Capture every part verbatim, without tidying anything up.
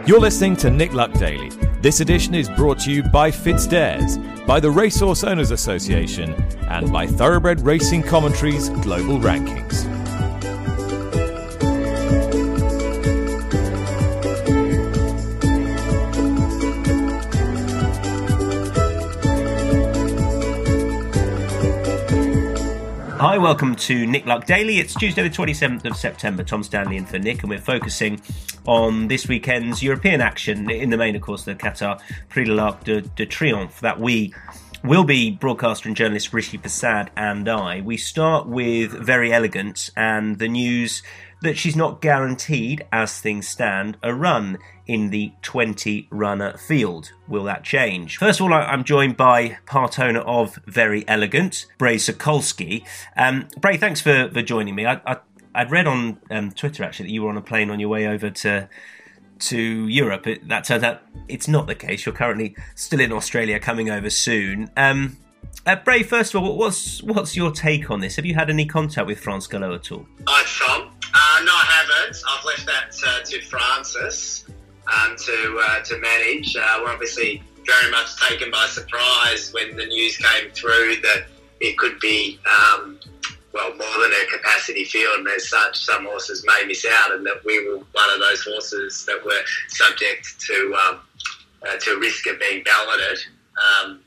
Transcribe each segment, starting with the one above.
You're listening to Nick Luck Daily. This edition is brought to you by FitzDares, by the Racehorse Owners Association, and by Thoroughbred Racing Commentary's Global Rankings. Hi, welcome to Nick Luck Daily. It's Tuesday the twenty-seventh of September. Tom Stanley in for Nick, and we're focusing on this weekend's European action. In the main, of course, the Qatar Prix de l'Arc de, de Triomphe that we will be, broadcaster and journalist Rishi Persad and I. We start with Very Elegant and the news that she's not guaranteed, as things stand, a run in the twenty-runner field. Will that change? First of all, I'm joined by part owner of Very Elegant, Bray Sokolski. Um, Bray, thanks for, for joining me. I, I, I'd read on um, Twitter, actually, that you were on a plane on your way over to to Europe. It, that turns out it's not the case. You're currently still in Australia, coming over soon. Um, uh, Bray, first of all, what's what's your take on this? Have you had any contact with France Gallo at all? Hi, Tom. Uh, no, I haven't. I've left that uh, to Francis um, to uh, to manage. Uh, we're obviously very much taken by surprise when the news came through that it could be, um, well, more than a capacity field, and as such, some horses may miss out, and that we were one of those horses that were subject to um, uh, to risk of being balloted. Um,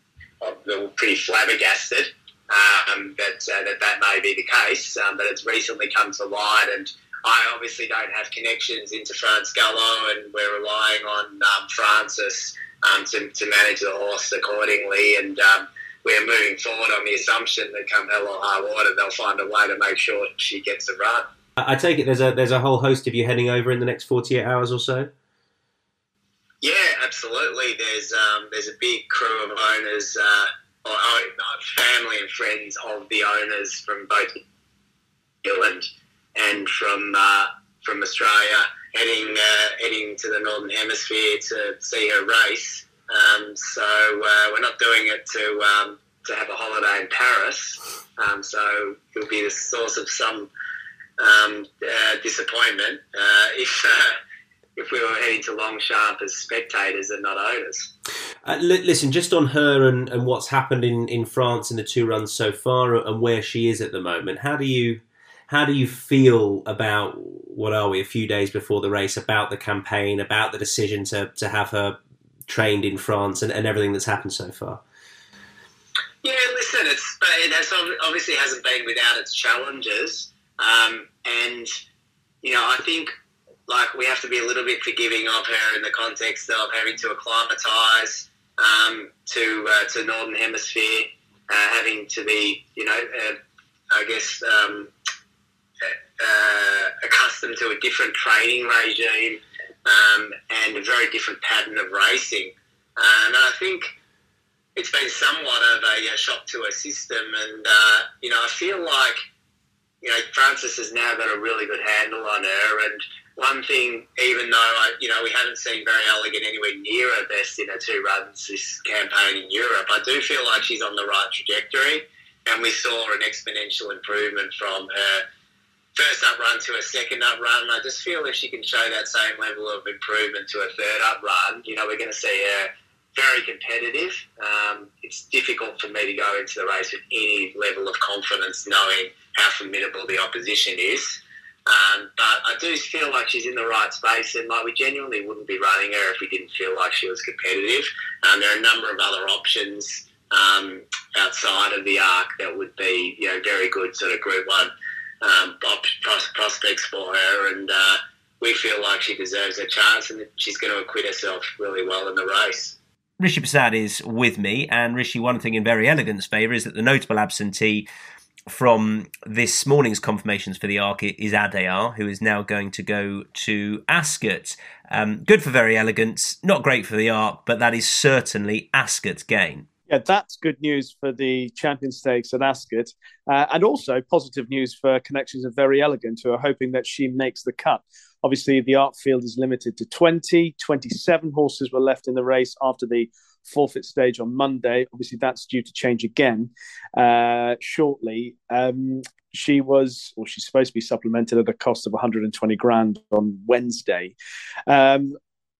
we were pretty flabbergasted. Um, that, uh, that that may be the case, um, but it's recently come to light, and I obviously don't have connections into France Gallo, and we're relying on um, Francis um, to, to manage the horse accordingly, and um, we're moving forward on the assumption that come hell or high water, they'll find a way to make sure she gets a run. I take it there's a there's a whole host of you heading over in the next forty-eight hours or so? Yeah, absolutely. There's um, there's a big crew of owners, uh, or family and friends of the owners from both New Zealand and from uh, from Australia, heading uh, heading to the Northern Hemisphere to see her race. Um, so uh, we're not doing it to um, to have a holiday in Paris. Um, so it'll be the source of some um, uh, disappointment uh, if. Uh, if we were heading to Longsharp as spectators and not owners. Uh, li- listen, just on her and, and what's happened in, in France in the two runs so far and where she is at the moment, how do you how do you feel about, what are we, a few days before the race, about the campaign, about the decision to, to have her trained in France and, and everything that's happened so far? Yeah, listen, it's, it has, obviously hasn't been without its challenges. Um, and, you know, I think like we have to be a little bit forgiving of her in the context of having to acclimatise um, to uh, to Northern Hemisphere, uh, having to be, you know, uh, I guess um, uh, accustomed to a different training regime um, and a very different pattern of racing. Uh, and I think it's been somewhat of a, a shock to her system. And, uh, you know, I feel like, you know, Francis has now got a really good handle on her. And one thing, even though, I, you know, we haven't seen Very Elegant anywhere near her best in her two runs this campaign in Europe, I do feel like she's on the right trajectory, and we saw an exponential improvement from her first up run to her second up run. I just feel if she can show that same level of improvement to her third up run, you know, we're going to see her very competitive. Um, it's difficult for me to go into the race with any level of confidence knowing how formidable the opposition is. Um, but I do feel like she's in the right space, and like we genuinely wouldn't be running her if we didn't feel like she was competitive. Um, there are a number of other options um, outside of the Arc that would be, you know, very good sort of Group One um, prospects for her, and uh, we feel like she deserves a chance, and that she's going to acquit herself really well in the race. Rishi Persad is with me, and Rishi, one thing in Very Elegant's favour is that the notable absentee from this morning's confirmations for the Arc is Adayar, who is now going to go to Ascot. Um, good for Very Elegant, not great for the Arc, but that is certainly Ascot's gain. Yeah, that's good news for the Champion Stakes at Ascot, uh, and also positive news for connections of Very Elegant, who are hoping that she makes the cut. Obviously, the Arc field is limited to twenty. twenty-seven horses were left in the race after the forfeit stage on Monday. Obviously, that's due to change again uh, shortly. Um, she was, or she's supposed to be supplemented at a cost of one hundred twenty grand on Wednesday. Um,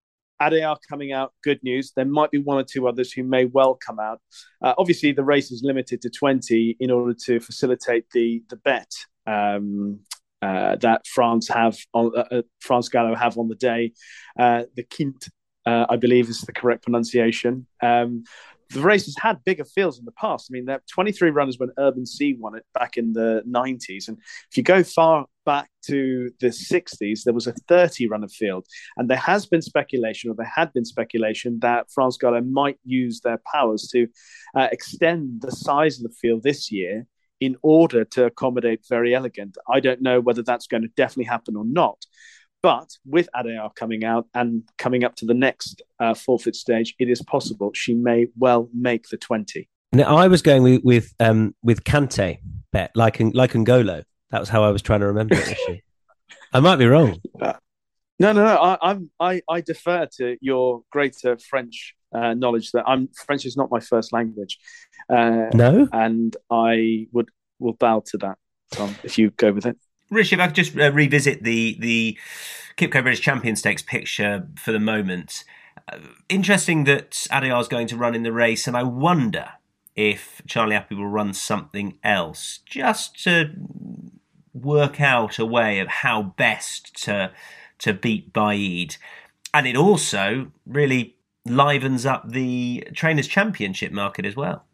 Adayar coming out, good news. There might be one or two others who may well come out. Uh, obviously, the race is limited to twenty in order to facilitate the the bet um, uh, that France have on uh, France Gallo have on the day. Uh, the Quinte, uh, I believe, is the correct pronunciation. Um, the race has had bigger fields in the past. I mean, there are twenty-three runners when Urban C won it back in the nineties, and if you go far back to the sixties, there was a thirty runner field, and there has been speculation, or there had been speculation, that France Gallo might use their powers to uh, extend the size of the field this year in order to accommodate Very Elegant. I don't know whether that's going to definitely happen or not, but with Adayar coming out and coming up to the next uh, forfeit stage, it is possible she may well make the twenty. Now, I was going with with, um, with Kante bet, like like Ngolo. That was how I was trying to remember it. Actually, I might be wrong. Uh, no, no, no. I, I'm I, I defer to your greater French uh, knowledge. That I'm French is not my first language. Uh, no, and I would will bow to that, Tom, if you go with it. Rishi, if I could just uh, revisit the the Kipco British Champion Stakes picture for the moment. Uh, interesting that Adayar is going to run in the race, and I wonder if Charlie Appy will run something else just to work out a way of how best to to beat Baaeed. And it also really livens up the Trainers' Championship market as well.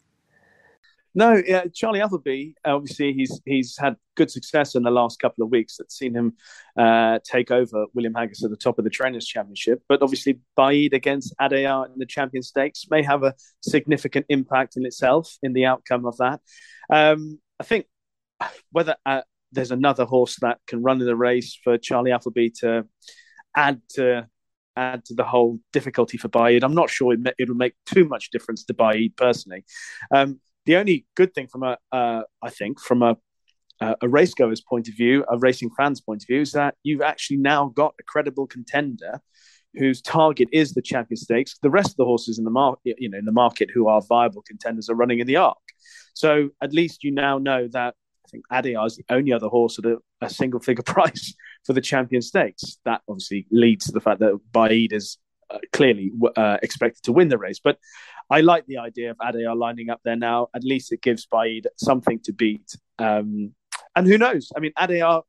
No, yeah, Charlie Appleby, obviously he's he's had good success in the last couple of weeks. That's seen him uh, take over William Haggas at the top of the Trainers' Championship. But obviously Baaeed against Adayar in the Champion Stakes may have a significant impact in itself in the outcome of that. Um, I think whether uh, there's another horse that can run in the race for Charlie Appleby to add to add to the whole difficulty for Baaeed, I'm not sure it it'll make too much difference to Baaeed personally. Um, The only good thing from a, uh, I think, from a a racegoer's point of view, a racing fan's point of view, is that you've actually now got a credible contender whose target is the Champion Stakes. The rest of the horses in the market, you know, in the market who are viable contenders are running in the Arc. So at least you now know that I think Adayar is the only other horse at a, a single figure price for the Champion Stakes. That obviously leads to the fact that Baaeed is uh, clearly uh, expected to win the race, but I like the idea of Adayar lining up there now. At least it gives Baaeed something to beat. Um, and who knows? I mean, Adayar,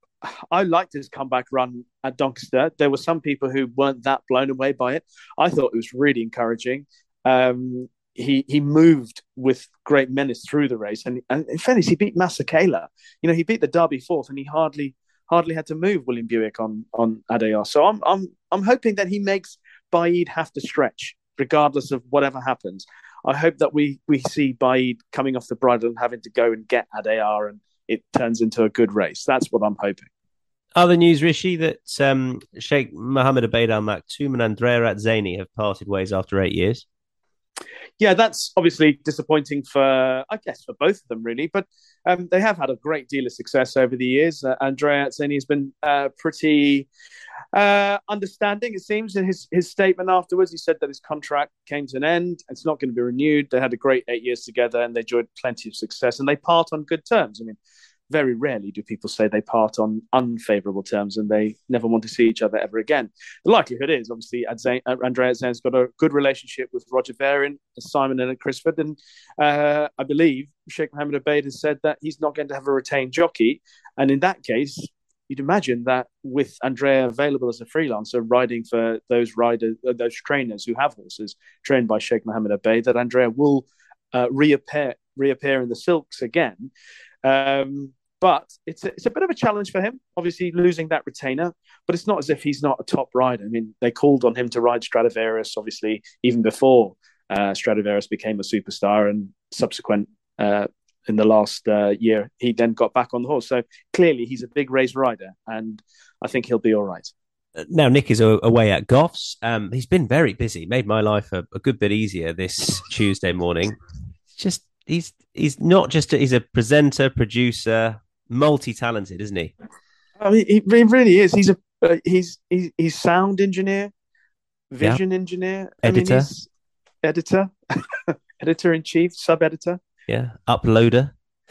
I liked his comeback run at Doncaster. There were some people who weren't that blown away by it. I thought it was really encouraging. Um, he he moved with great menace through the race. And, and in fairness, he beat Masakela. You know, he beat the Derby fourth and he hardly hardly had to move William Buick on, on Adayar. So I'm, I'm, I'm hoping that he makes Baaeed have to stretch, regardless of whatever happens. I hope that we we see Baaeed coming off the bridle and having to go and get Adayar and it turns into a good race. That's what I'm hoping. Other news, Rishi, that um, Sheikh Mohammed Ubaid Al Maktoum and Andrea Atzeni have parted ways after eight years. Yeah, that's obviously disappointing for, I guess, for both of them, really. But um, they have had a great deal of success over the years. Uh, Andrea Atzeni has been uh, pretty uh, understanding, it seems. In his, his statement afterwards, he said that his contract came to an end. It's not going to be renewed. They had a great eight years together and they enjoyed plenty of success. And they part on good terms. I mean, very rarely do people say they part on unfavourable terms and they never want to see each other ever again. The likelihood is, obviously, Adze- Andrea Atzen's got a good relationship with Roger Varian, Simon and Crisford, and uh, I believe Sheikh Mohammed Ubaid has said that he's not going to have a retained jockey. And in that case, you'd imagine that with Andrea available as a freelancer, riding for those riders, uh, those trainers who have horses trained by Sheikh Mohammed Ubaid, that Andrea will uh, reappear reappear in the silks again. Um, But it's a, it's a bit of a challenge for him, obviously losing that retainer. But it's not as if he's not a top rider. I mean, they called on him to ride Stradivarius, obviously, even before uh, Stradivarius became a superstar. And subsequent, uh, in the last uh, year, he then got back on the horse. So clearly he's a big race rider, and I think he'll be all right. Now, Nick is away at Goffs. Um, he's been very busy, made my life a, a good bit easier this Tuesday morning. Just he's he's not just a, he's a presenter, producer, multi-talented, isn't he? I mean, he really is. He's a uh, he's, he's he's sound engineer, vision yeah. engineer, editor, I mean, editor, editor in chief, sub editor, yeah, uploader.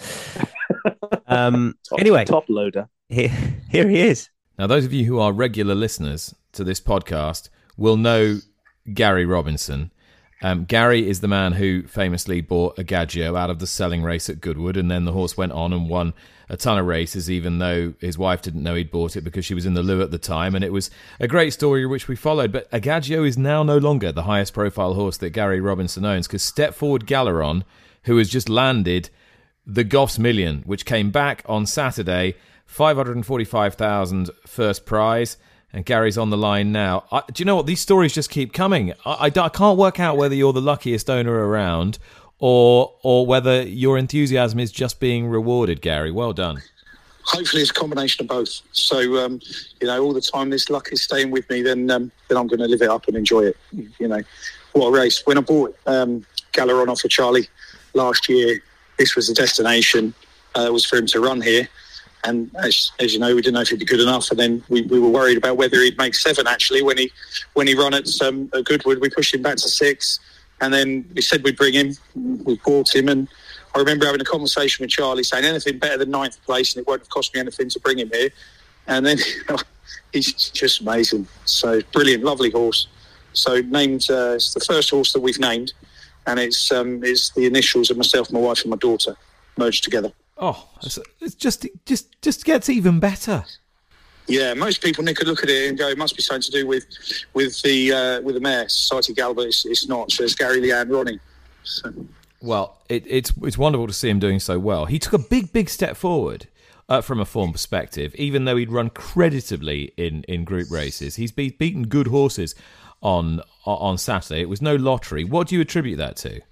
um. top, anyway, top loader. Here, here he is. Now, those of you who are regular listeners to this podcast will know Gary Robinson. Um, Gary is the man who famously bought Agaggio out of the selling race at Goodwood, and then the horse went on and won a ton of races, even though his wife didn't know he'd bought it because she was in the loo at the time, and it was a great story which we followed. But Agaggio is now no longer the highest profile horse that Gary Robinson owns, because Step Forward Galeron, who has just landed the Goffs Million, which came back on Saturday, five hundred forty-five thousand first prize, and Gary's on the line now. I, do you know what? These stories just keep coming. I, I, I can't work out whether you're the luckiest owner around or or whether your enthusiasm is just being rewarded, Gary. Well done. Hopefully it's a combination of both. So, um, you know, all the time this luck is staying with me, then um, then I'm going to live it up and enjoy it. You know, what a race. When I bought um, Galeron off of Charlie last year, this was the destination. Uh, it was for him to run here. And as, as you know, we didn't know if he'd be good enough, and then we, we were worried about whether he'd make seven. Actually, when he when he ran at, um, at Goodwood, we pushed him back to six, and then we said we'd bring him. We bought him, and I remember having a conversation with Charlie saying anything better than ninth place, and it won't have cost me anything to bring him here. And then he's just amazing. So brilliant, lovely horse. So named, uh, it's the first horse that we've named, and it's um, it's the initials of myself, my wife, and my daughter merged together. Oh, it's just just just gets even better. Yeah, most people, Nick, could look at it and go, it must be something to do with with the uh, with the mare, Society Gal, but it's, it's not. So it's Gary, Leanne, Ronnie. So. Well, it, it's it's wonderful to see him doing so well. He took a big, big step forward uh, from a form perspective, even though he'd run creditably in, in group races. He's be- beaten good horses on on Saturday. It was no lottery. What do you attribute that to?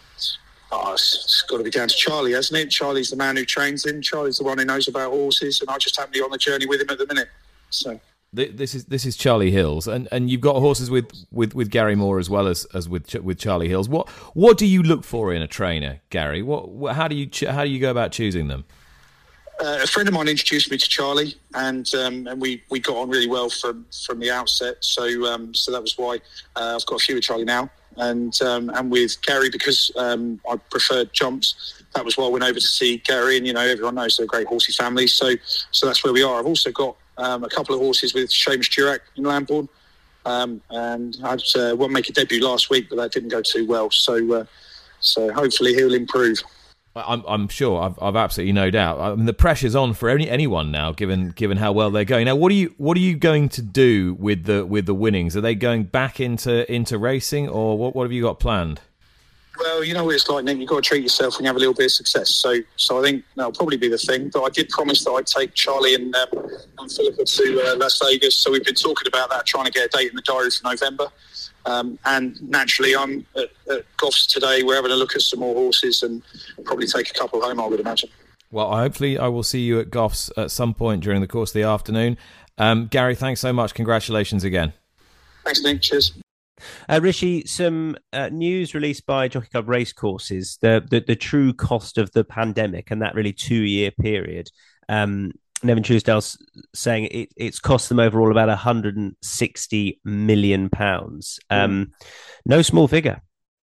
Oh, it's, it's got to be down to Charlie, hasn't it? Charlie's the man who trains him. Charlie's the one who knows about horses, and I just happen to be on the journey with him at the minute. So this is this is Charlie Hills, and, and you've got horses with, with, with Gary Moore as well as, as with with Charlie Hills. What what do you look for in a trainer, Gary? What, what how do you how do you go about choosing them? Uh, a friend of mine introduced me to Charlie, and um, and we, we got on really well from, from the outset. So um, so that was why uh, I've got a few with Charlie now. And um, and with Gary, because um, I preferred jumps, that was why I went over to see Gary. And, you know, everyone knows they're a great horsey family. So so that's where we are. I've also got um, a couple of horses with Seamus Durack in Lambourne. Um, and I had uh, one make a debut last week, but that didn't go too well. So uh, so hopefully he'll improve. I'm, I'm sure. I've, I've absolutely no doubt. I mean, the pressure's on for any, anyone now, given given how well they're going. Now, what are you what are you going to do with the with the winnings? Are they going back into into racing, or what? What have you got planned? Well, you know what it's like, Nick. You've got to treat yourself when you have a little bit of success. So, so I think that'll probably be the thing. But I did promise that I'd take Charlie and, um, and Philippa to uh, Las Vegas. So we've been talking about that, trying to get a date in the diary for November. Um, and naturally, I'm at, at Goffs today. We're having a look at some more horses and probably take a couple home, I would imagine. Well, hopefully I will see you at Goffs at some point during the course of the afternoon. Um, Gary, thanks so much. Congratulations again. Thanks, Nick. Cheers. Uh, Rishi, some uh, news released by Jockey Club Racecourses, the, the the true cost of the pandemic and that really two-year period. Um, Nevin Truesdale's saying it, it's cost them overall about one hundred sixty million pounds. Um, no small figure.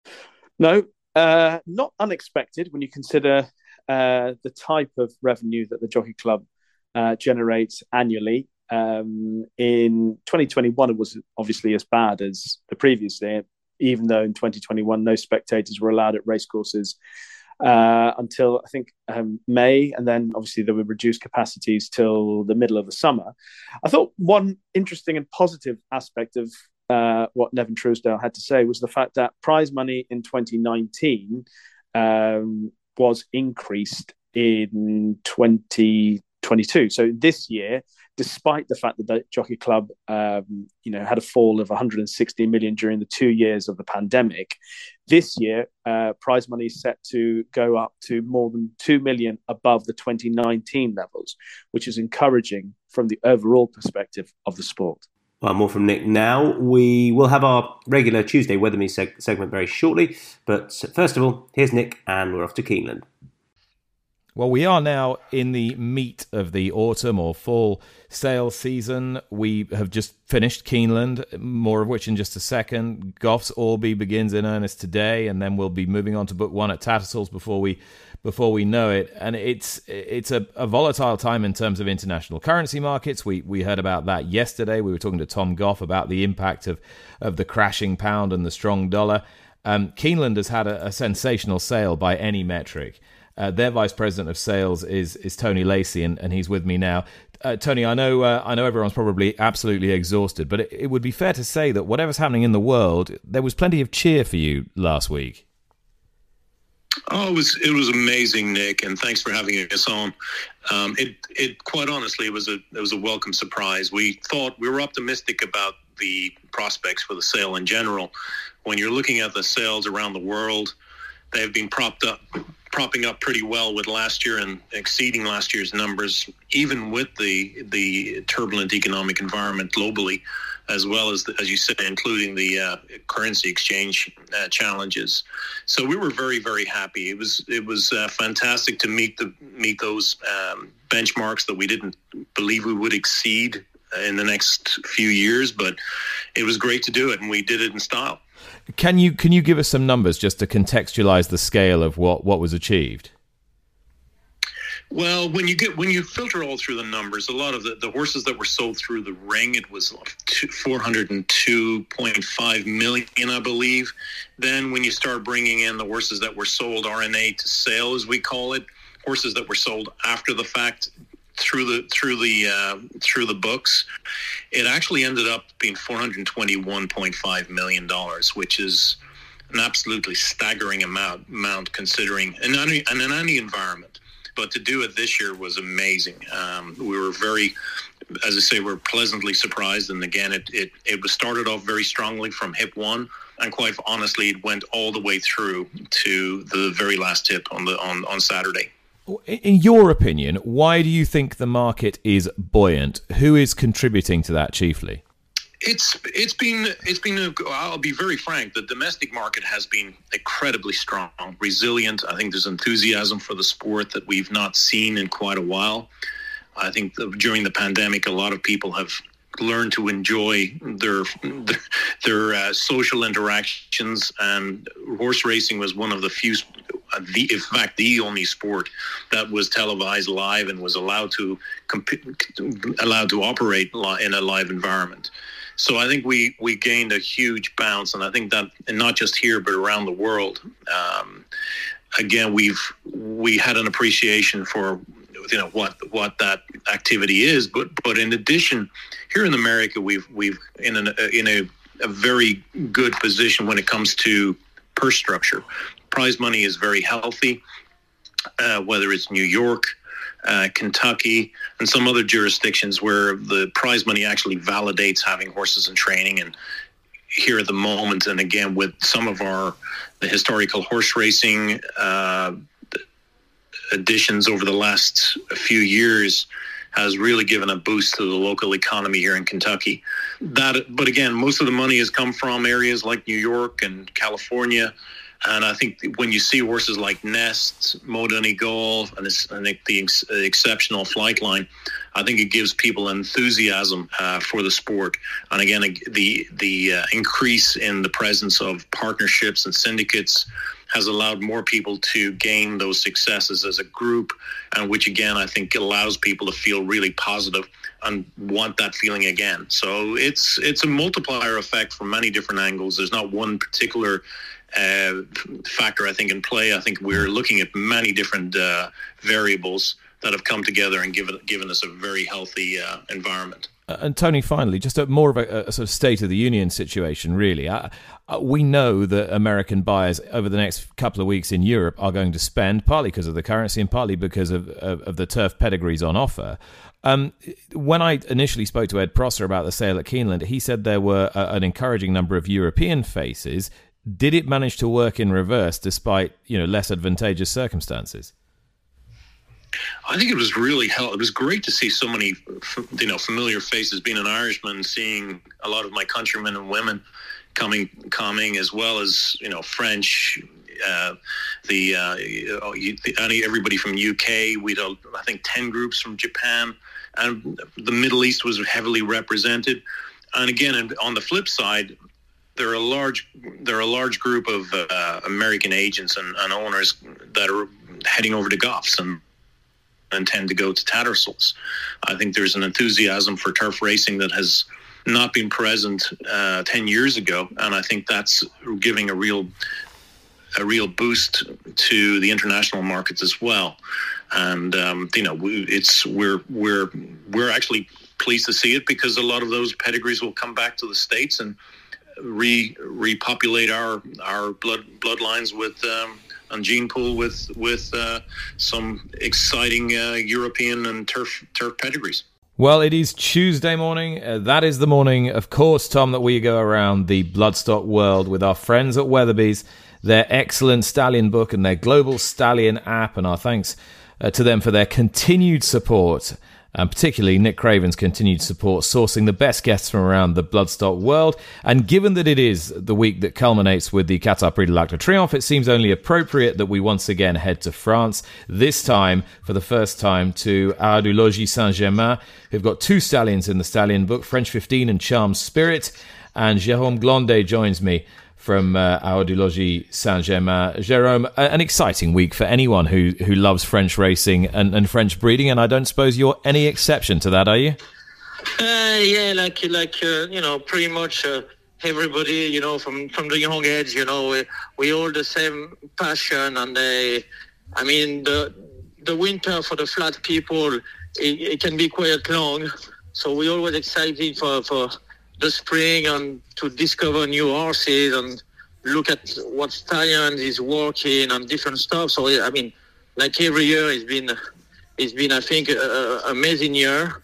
No, uh, not unexpected when you consider uh, the type of revenue that the Jockey Club uh, generates annually. Um, in twenty twenty-one, it was obviously as bad as the previous year, even though in twenty twenty-one, no spectators were allowed at racecourses uh, until I think um, May, and then obviously there were reduced capacities till the middle of the summer. I thought one interesting and positive aspect of uh, what Nevin Truesdale had to say was the fact that prize money in twenty nineteen um, was increased in twenty twenty-two. So this year, despite the fact that the Jockey Club, um, you know, had a fall of one hundred sixty million during the two years of the pandemic, this year uh, prize money is set to go up to more than two million above the twenty nineteen levels, which is encouraging from the overall perspective of the sport. Well, more from Nick now. We will have our regular Tuesday Weather Me seg- segment very shortly, but first of all, here's Nick, and we're off to Keeneland. Well, we are now in the meat of the autumn or fall sales season. We have just finished Keeneland, more of which in just a second. Goff's Orby begins in earnest today, and then we'll be moving on to book one at Tattersalls before we before we know it. And it's it's a, a volatile time in terms of international currency markets. We we heard about that yesterday. We were talking to Tom Goff about the impact of, of the crashing pound and the strong dollar. Um, Keeneland has had a, a sensational sale by any metric. Uh, their vice president of sales is is Tony Lacey, and, and he's with me now. Uh, Tony, I know uh, I know everyone's probably absolutely exhausted, but it, it would be fair to say that whatever's happening in the world, there was plenty of cheer for you last week. Oh, it was it was amazing, Nick, and thanks for having us on. Um, it it quite honestly it was a it was a welcome surprise. We thought we were optimistic about the prospects for the sale in general. When you're looking at the sales around the world, they've been propped up. propping up pretty well with last year and exceeding last year's numbers, even with the the turbulent economic environment globally, as well as, the, as you said, including the uh, currency exchange uh, challenges. So we were very, very happy. It was it was uh, fantastic to meet the meet those um, benchmarks that we didn't believe we would exceed in the next few years, but it was great to do it, and we did it in style. Can you can you give us some numbers just to contextualize the scale of what, what was achieved? Well, when you get when you filter all through the numbers, a lot of the, the horses that were sold through the ring, it was four hundred two point five million, I believe. Then when you start bringing in the horses that were sold R N A to sale, as we call it, horses that were sold after the fact, through the through the uh, through the books, it actually ended up being four hundred twenty-one point five million dollars, which is an absolutely staggering amount amount considering in any and in any environment. But to do it this year was amazing. Um, we were very, as I say, we we're pleasantly surprised. And again, it it it was started off very strongly from hip one, and quite honestly, it went all the way through to the very last hip on the on, on Saturday. In your opinion, why do you think the market is buoyant? Who is contributing to that chiefly? It's it's been it's been a, I'll be very frank. The domestic market has been incredibly strong, resilient. I think there's enthusiasm for the sport that we've not seen in quite a while. I think the, during the pandemic, a lot of people have learned to enjoy their their, their uh, social interactions, and horse racing was one of the few. The, in fact, the only sport that was televised live and was allowed to comp- allowed to operate li- in a live environment. So I think we, we gained a huge bounce, and I think that, and not just here but around the world. Um, again, we've we had an appreciation for you know what what that activity is, but but in addition, here in America, we've we've in an in a, a very good position when it comes to purse structure. Prize money is very healthy, uh, whether it's New York, uh, Kentucky, and some other jurisdictions where the prize money actually validates having horses in training. And here at the moment, and again, with some of our the historical horse racing uh, additions over the last few years, has really given a boost to the local economy here in Kentucky. That, but again, most of the money has come from areas like New York and California. And I think when you see horses like Nest, Modern Golf, and, this, and the ex- exceptional Flightline, I think it gives people enthusiasm uh, for the sport. And again, the the uh, increase in the presence of partnerships and syndicates has allowed more people to gain those successes as a group, and which again, I think allows people to feel really positive and want that feeling again. So it's it's a multiplier effect from many different angles. There's not one particular Uh, factor, I think, in play. I think we're looking at many different uh, variables that have come together and given given us a very healthy uh, environment. Uh, and Tony, finally, just a, more of a, a sort of state of the union situation, really. Uh, uh, we know that American buyers over the next couple of weeks in Europe are going to spend, partly because of the currency and partly because of, of, of the turf pedigrees on offer. Um, when I initially spoke to Ed Prosser about the sale at Keeneland, he said there were a, an encouraging number of European faces. Did it manage to work in reverse despite, you know, less advantageous circumstances? I think it was really hell. It was great to see so many, you know, familiar faces. Being an Irishman, seeing a lot of my countrymen and women coming, coming, as well as you know, French, uh, the, uh, the everybody from U K. We had, I think, ten groups from Japan, and the Middle East was heavily represented. And again, on the flip side, there are a large there are a large group of uh, American agents and, and owners that are heading over to Goffs and intend to go to Tattersalls. I think there's an enthusiasm for turf racing that has not been present uh, ten years ago, and I think that's giving a real a real boost to the international markets as well. And um, you know, we, it's we're we're we're actually pleased to see it, because a lot of those pedigrees will come back to the States and re repopulate our our blood bloodlines with um, and gene pool with with uh, some exciting uh, European and turf turf pedigrees. Well, it is Tuesday morning. Uh, that is the morning, of course, Tom, that we go around the bloodstock world with our friends at Weatherby's, their excellent stallion book and their global stallion app, and our thanks uh, to them for their continued support, and particularly Nick Craven's continued support, sourcing the best guests from around the bloodstock world. And given that it is the week that culminates with the Qatar Prix de l'Arc de Triomphe, it seems only appropriate that we once again head to France, this time, for the first time, to Haras du Logis Saint-Germain, who've got two stallions in the stallion book, French fifteen and Charm Spirit. And Jérôme Glandet joins me from uh, Haras du Logis Saint-Germain. Jérôme, an exciting week for anyone who, who loves French racing and, and French breeding, and I don't suppose you're any exception to that, are you? Uh, yeah, like, like uh, you know, pretty much uh, everybody, you know, from, from the young age, you know, we, we all the same passion, and they, I mean, the the winter for the flat people, it, it can be quite long, so we're always excited for... for the spring and to discover new horses and look at what stallion is working and different stuff. So I mean, like every year, it's been it's been I think an amazing year,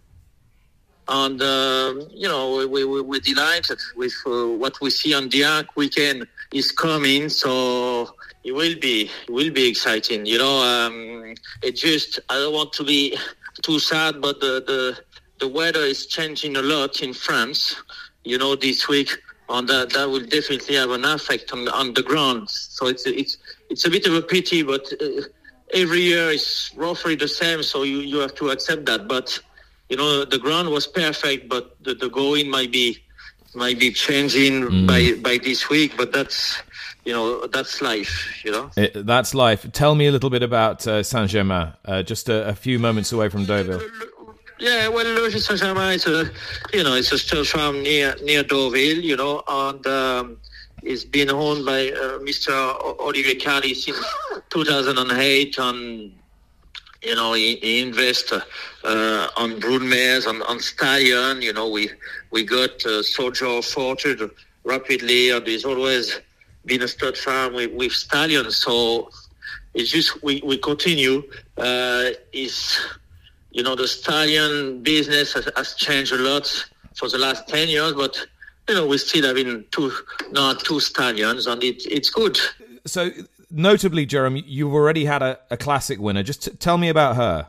and uh, you know we, we we're delighted with uh, what we see on the Arc weekend is coming. So it will be it will be exciting. You know, um, it just I don't want to be too sad, but the the The weather is changing a lot in France, you know, this week, and that, that will definitely have an effect on, on the ground. So it's it's it's a bit of a pity, but uh, every year is roughly the same, so you, you have to accept that. But you know, the ground was perfect, but the, the going might be might be changing mm. by by this week. But that's you know that's life, you know. It, that's life. Tell me a little bit about uh, Saint-Germain, uh, just a, a few moments away from Deauville. Yeah, well, Logis Saint-Germain is a, you know, it's a stud farm near near Deauville, you know, and um, it's been owned by uh, Mister Olivier Cali since two thousand eight, and you know, he, he invests uh, on broodmares, on, on stallion. You know, we we got uh, Soldier Fortune rapidly, and there's always been a stud farm with, with stallions. So it's just we we continue. Uh, is You know, the stallion business has, has changed a lot for the last ten years, but, you know, we still having two, no, two stallions, and it, it's good. So, notably, Jérôme, you've already had a, a classic winner. Just t- tell me about her.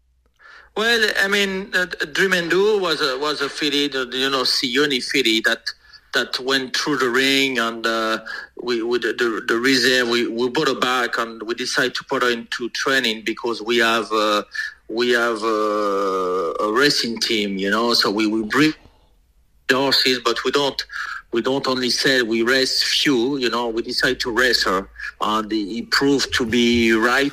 Well, I mean, uh, Dream Endure was a, was a filly, the, you know, Sioni filly that that went through the ring, and uh, we, we the, the, the reserve, we, we brought her back, and we decided to put her into training because we have... Uh, We have a, a racing team, you know, so we, we breed horses, but we don't we don't only sell, we race few, you know, we decide to race her, and it proved to be right.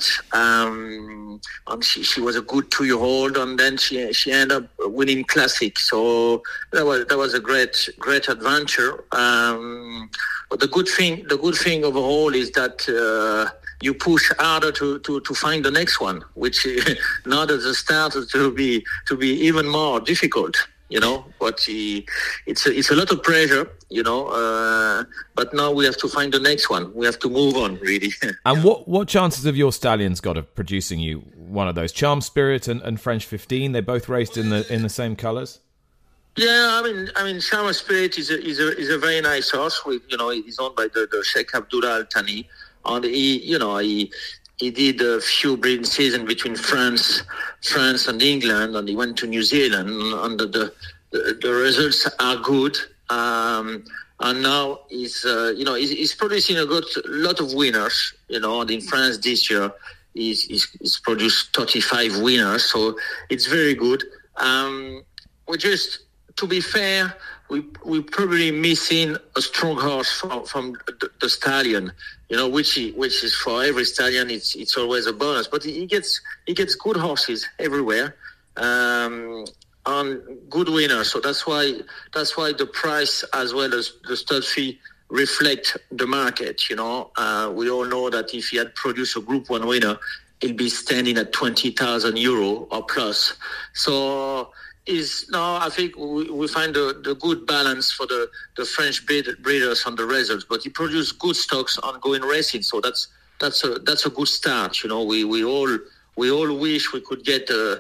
Um, and she, she was a good two-year-old, and then she she ended up winning Classic. So that was that was a great great adventure. Um, but the good thing the good thing overall is that uh, you push harder to, to, to find the next one, which now at the start to be to be even more difficult, you know. But he, it's a, it's a lot of pressure, you know. Uh, but now we have to find the next one. We have to move on, really. And what, what chances have your stallions got of producing you one of those? Charm Spirit and, and French fifteen, they both raced in the in the same colours. Yeah, I mean, I mean, Charm Spirit is a is a is a very nice horse. With, you know, he's owned by the, the Sheikh Abdullah Al Thani. And he, you know, he he did a few breeding seasons between France, France and England, and he went to New Zealand, and the the, the results are good. Um, and now he's uh, you know he's, he's producing a good lot of winners. You know, and in France this year, he's, he's, he's produced thirty-five winners, so it's very good. Um, we just, to be fair, we we probably missing a strong horse from, from the, the stallion. You know, which he, which is for every stallion, it's it's always a bonus. But he gets he gets good horses everywhere, um, and good winners. So that's why that's why the price as well as the stud fee reflect the market. You know, uh, we all know that if he had produced a Group One winner, he'll be standing at twenty thousand euro or plus. So. Is now I think we, we find the, the good balance for the, the French breed, breeders on the results, but he produced good stocks on going racing, so that's that's a that's a good start. You know, we, we all we all wish we could get a,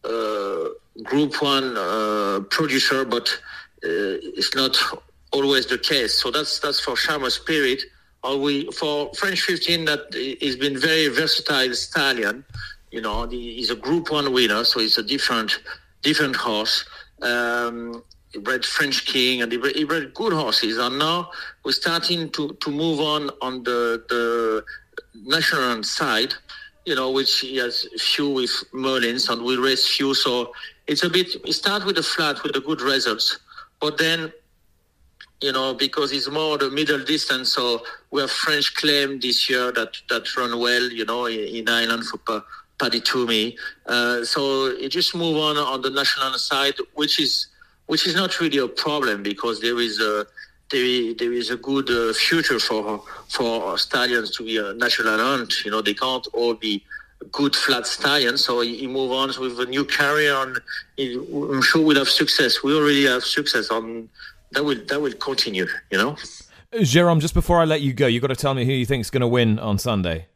a Group One uh, producer, but uh, it's not always the case. So that's that's for Charmer Spirit. Or we for French fifteen, that has been very versatile stallion. You know, he's a Group One winner, so it's a different. different horse. Um, he bred French King, and he bred, he bred good horses. And now we're starting to, to move on on the the national side, you know, which he has few with Merlins, and we race few. So it's a bit, we start with the flat, with the good results. But then, you know, because it's more the middle distance, so we have French Claim this year that, that run well, you know, in, in Ireland for Paddy Toomey. Uh, so it just move on on the national side, which is which is not really a problem, because there is a there, there is a good uh, future for for stallions to be a national hunt. You know, they can't all be good flat stallions. So he, he move on with a new career, and he, I'm sure we'll have success. We already have success on that. Will that will continue. You know, Jérôme, just before I let you go, you got to tell me who you think is going to win on Sunday.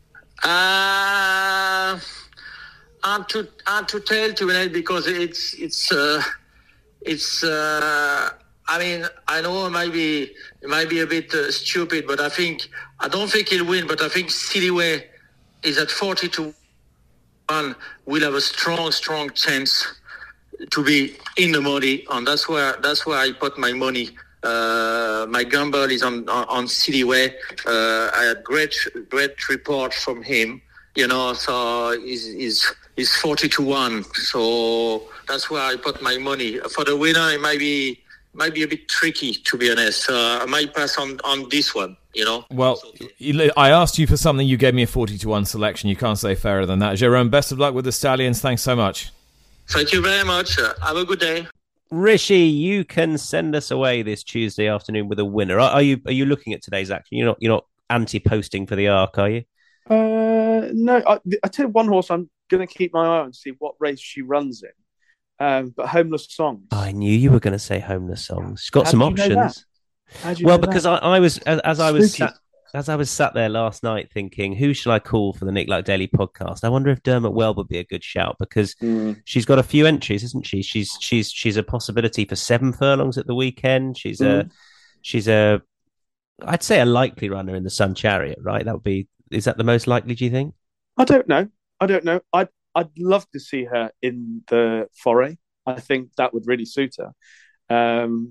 Uh, hard to hard to tell, to be honest, because it's it's uh, it's. Uh, I mean, I know it might be it might be a bit uh, stupid, but I think I don't think he'll win. But I think Cityway is at forty to one. Will have a strong, strong chance to be in the money, and that's where that's where I put my money. Uh, my gamble is on on, on Cityway. Uh, I had great great report from him, you know. So he's he's, he's forty to one. So that's where I put my money. For the winner, it might be might be a bit tricky, to be honest. Uh, I might pass on, on this one, you know. Well, I asked you for something. You gave me a forty to one selection. You can't say fairer than that. Jérôme, best of luck with the Stallions. Thanks so much. Thank you very much. Uh, have a good day. Rishi, you can send us away this Tuesday afternoon with a winner. Are, are you are you looking at today's action? You're not you're not anti-posting for the Arc, are you? Uh, no, I, I tell you one horse I'm going to keep my eye on and see what race she runs in. Um, but Homeless Songs. I knew you were going to say Homeless Songs. She's got How some do you know options. How do you Well, know because that? I, I was as, as I was Spooky. sat, as I was sat there last night thinking, who shall I call for the Nick Luck Daily podcast? I wonder if Dermot Weld would be a good shout, because Mm. she's got a few entries, isn't she? She's she's she's a possibility for seven furlongs at the weekend. She's a Mm. she's a I'd say a likely runner in the Sun Chariot, right? That would be is that the most likely? Do you think? I don't know. I don't know. I'd I'd love to see her in the foray. I think that would really suit her. Um,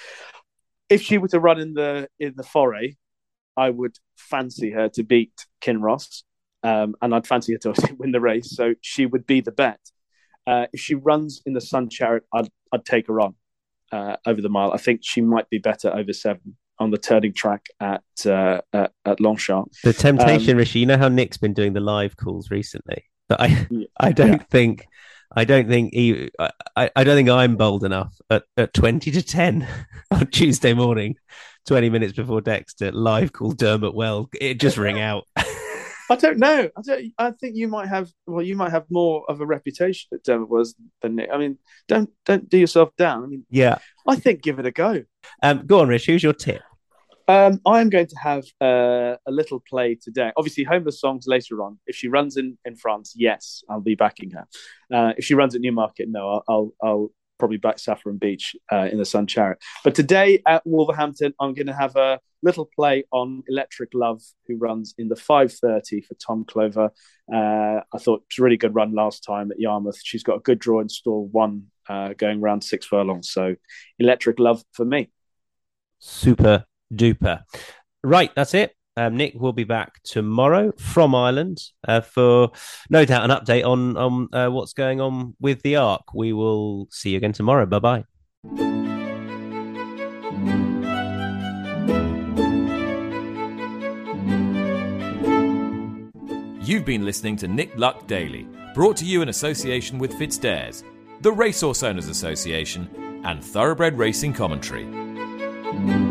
if she were to run in the in the foray, I would fancy her to beat Kinross, um, and I'd fancy her to win the race. So she would be the bet. Uh, if she runs in the Sun Chariot, I'd I'd take her on uh, over the mile. I think she might be better over seven on the turning track at uh, at, at Longchamp. The temptation, Um, Rishi. You know how Nick's been doing the live calls recently, but I Yeah. I don't Yeah. think. I don't think he, I, I don't think I'm bold enough at, at twenty to ten on Tuesday morning, twenty minutes before Dexter, live call Dermot Weld. It just ring out. I don't know. I don't. I think you might have. Well, you might have more of a reputation at Dermot was than Nick. I mean, don't don't do yourself down. I mean, Yeah. I think give it a go. Um, go on, Rich. Who's your tip? Um, I am going to have uh, a little play today. Obviously, Homeless Songs later on. If she runs in, in France, yes, I'll be backing her. Uh, if she runs at Newmarket, no, I'll I'll, I'll probably back Saffron Beach uh, in the Sun Chariot. But today at Wolverhampton, I'm going to have a little play on Electric Love, who runs in the five thirty for Tom Clover. Uh, I thought it was a really good run last time at Yarmouth. She's got a good draw in stall one, uh, going around six furlongs. So Electric Love for me. Super duper. Right, that's it. Um, Nick will be back tomorrow from Ireland uh, for no doubt an update on, on uh, what's going on with the Arc. We will see you again tomorrow. Bye-bye. You've been listening to Nick Luck Daily, brought to you in association with FitzDares, the Racehorse Owners Association, and Thoroughbred Racing Commentary.